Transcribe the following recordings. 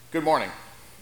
Good morning.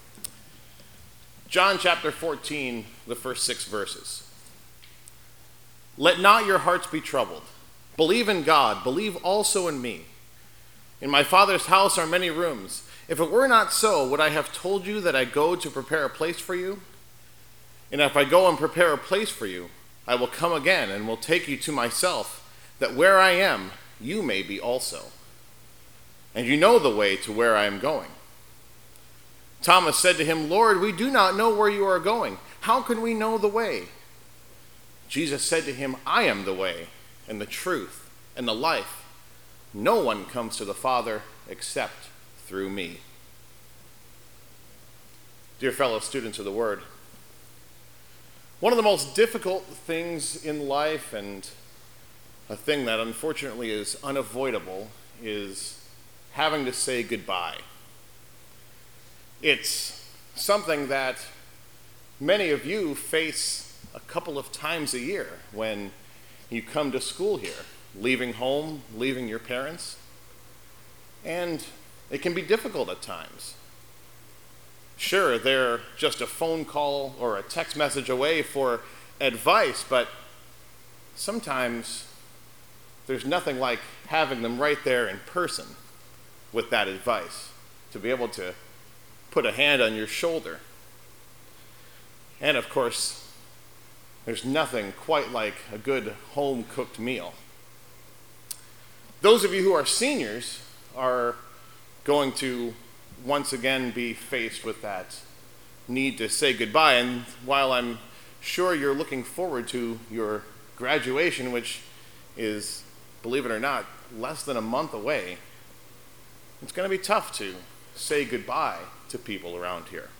John chapter 14, the first 6 verses. Let not your hearts be troubled. Believe in God. Believe also in me. In my Father's house are many rooms. If it were not so, would I have told you that I go to prepare a place for you? And if I go and prepare a place for you, I will come again and will take you to myself, that where I am, you may be also. And you know the way to where I am going. Thomas said to him, Lord, we do not know where you are going. How can we know the way? Jesus said to him, I am the way and the truth and the life. No one comes to the Father except through me. Dear fellow students of the Word, one of the most difficult things in life, and a thing that unfortunately is unavoidable, is having to say goodbye. It's something that many of you face a couple of times a year when you come to school here, leaving home, leaving your parents, and it can be difficult at times. Sure, they're just a phone call or a text message away for advice, but sometimes there's nothing like having them right there in person with that advice, to be able to put a hand on your shoulder. And of course, there's nothing quite like a good home-cooked meal. Those of you who are seniors are going to once again be faced with that need to say goodbye. And while I'm sure you're looking forward to your graduation, which is, believe it or not, less than a month away, it's going to be tough to say goodbye to people around here.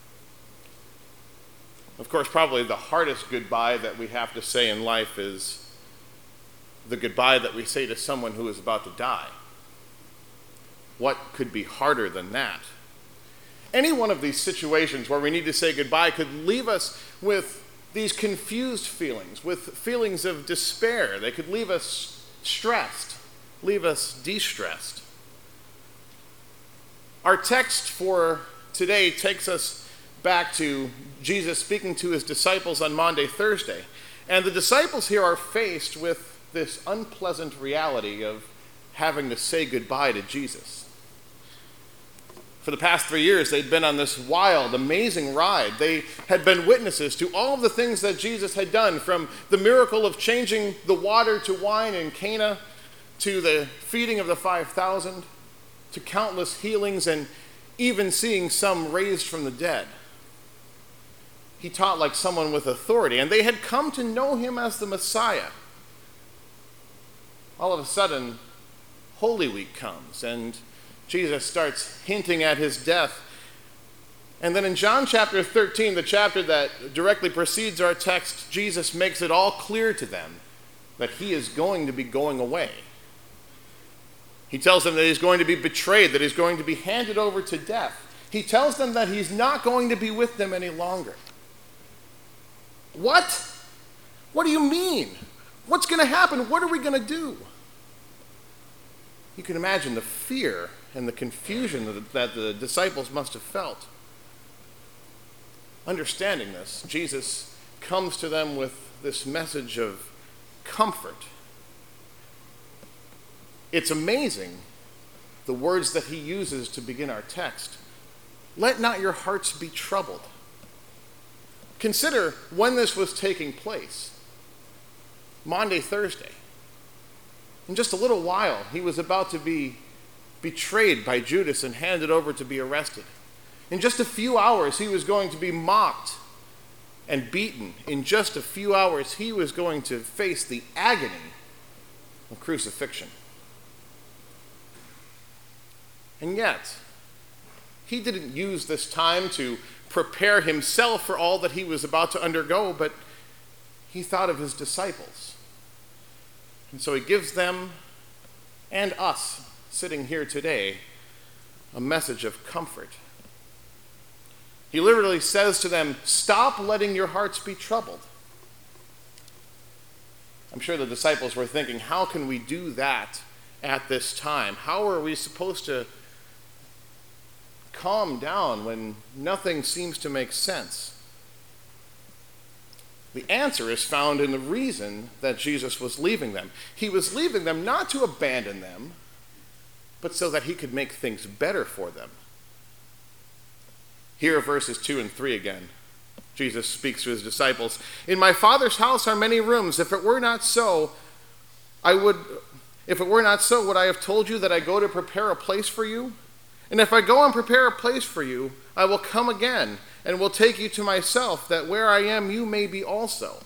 Of course, probably the hardest goodbye that we have to say in life is the goodbye that we say to someone who is about to die. What could be harder than that? Any one of these situations where we need to say goodbye could leave us with these confused feelings, with feelings of despair. They could leave us stressed, leave us de-stressed. Our text for today takes us back to Jesus speaking to his disciples on Maundy Thursday. And the disciples here are faced with this unpleasant reality of having to say goodbye to Jesus. For the past 3 years, they'd been on this wild, amazing ride. They had been witnesses to all of the things that Jesus had done, from the miracle of changing the water to wine in Cana, to the feeding of the 5,000, to countless healings, and even seeing some raised from the dead. He taught like someone with authority, and they had come to know him as the Messiah. All of a sudden, Holy Week comes, and Jesus starts hinting at his death. And then in John chapter 13, the chapter that directly precedes our text, Jesus makes it all clear to them that he is going to be going away. He tells them that he's going to be betrayed, that he's going to be handed over to death. He tells them that he's not going to be with them any longer. What? What do you mean? What's going to happen? What are we going to do? You can imagine the fear and the confusion that the disciples must have felt. Understanding this, Jesus comes to them with this message of comfort. It's amazing the words that he uses to begin our text. Let not your hearts be troubled. Consider when this was taking place. Maundy Thursday. In just a little while, he was about to be betrayed by Judas and handed over to be arrested. In just a few hours, he was going to be mocked and beaten. In just a few hours, he was going to face the agony of crucifixion. And yet, he didn't use this time to prepare himself for all that he was about to undergo, but he thought of his disciples. And so he gives them and us sitting here today a message of comfort. He literally says to them, stop letting your hearts be troubled. I'm sure the disciples were thinking, how can we do that at this time? How are we supposed to calm down when nothing seems to make sense? The answer is found in the reason that Jesus was leaving them. He was leaving them not to abandon them, but so that he could make things better for them. Here are verses 2 and 3 again. Jesus speaks to his disciples. In my Father's house are many rooms. If it were not so, would I have told you that I go to prepare a place for you? And if I go and prepare a place for you, I will come again and will take you to myself, that where I am, you may be also.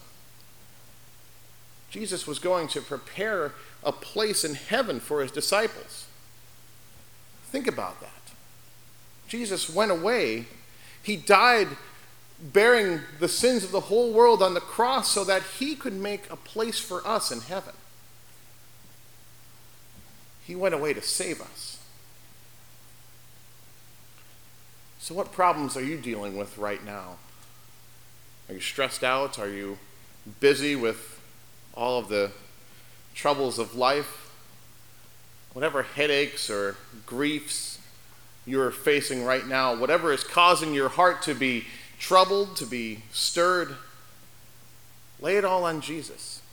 Jesus was going to prepare a place in heaven for his disciples. Think about that. Jesus went away. He died bearing the sins of the whole world on the cross so that he could make a place for us in heaven. He went away to save us. So what problems are you dealing with right now? Are you stressed out? Are you busy with all of the troubles of life? Whatever headaches or griefs you're facing right now, whatever is causing your heart to be troubled, to be stirred, lay it all on Jesus.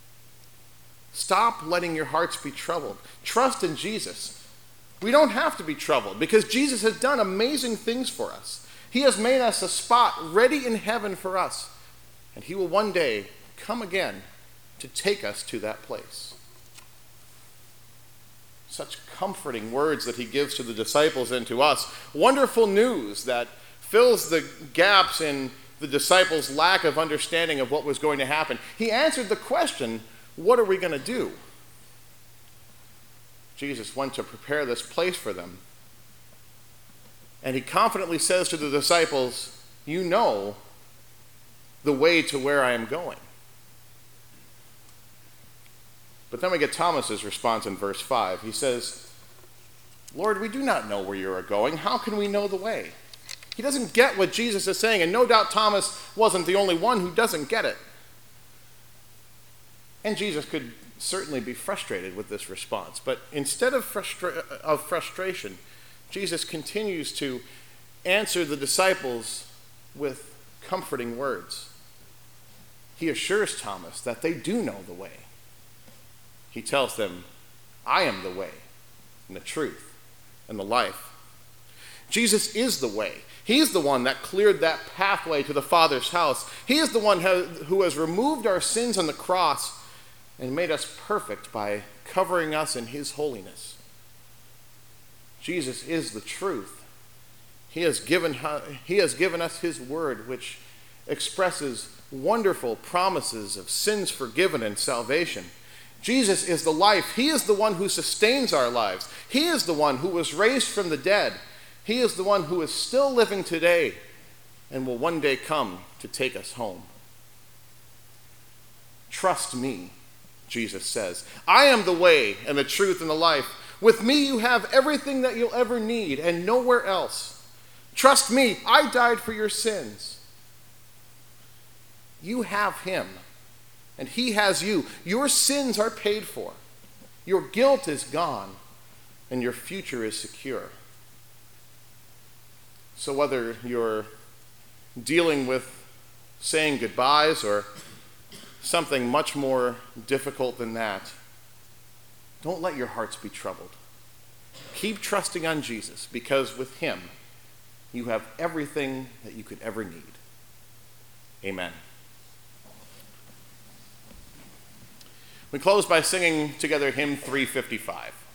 Stop letting your hearts be troubled. Trust in Jesus. We don't have to be troubled because Jesus has done amazing things for us. He has made us a spot ready in heaven for us, and he will one day come again to take us to that place. Such comforting words that he gives to the disciples and to us. Wonderful news that fills the gaps in the disciples' lack of understanding of what was going to happen. He answered the question, what are we going to do? Jesus went to prepare this place for them. And he confidently says to the disciples, you know the way to where I am going. But then we get Thomas's response in verse 5. He says, Lord, we do not know where you are going. How can we know the way? He doesn't get what Jesus is saying, and no doubt Thomas wasn't the only one who doesn't get it. And Jesus could certainly be frustrated with this response, but instead of frustration, Jesus continues to answer the disciples with comforting words. He assures Thomas that they do know the way. He tells them, I am the way and the truth and the life. Jesus is the way. He's the one that cleared that pathway to the Father's house. He is the one who has removed our sins on the cross and made us perfect by covering us in his holiness. Jesus is the truth. He has given us his word, which expresses wonderful promises of sins forgiven and salvation. Jesus is the life. He is the one who sustains our lives. He is the one who was raised from the dead. He is the one who is still living today and will one day come to take us home. Trust me, Jesus says. I am the way and the truth and the life. With me you have everything that you'll ever need and nowhere else. Trust me, I died for your sins. You have him, and he has you. Your sins are paid for. Your guilt is gone, and your future is secure. So whether you're dealing with saying goodbyes or something much more difficult than that, don't let your hearts be troubled. Keep trusting on Jesus, because with him, you have everything that you could ever need. Amen. We close by singing together hymn 355.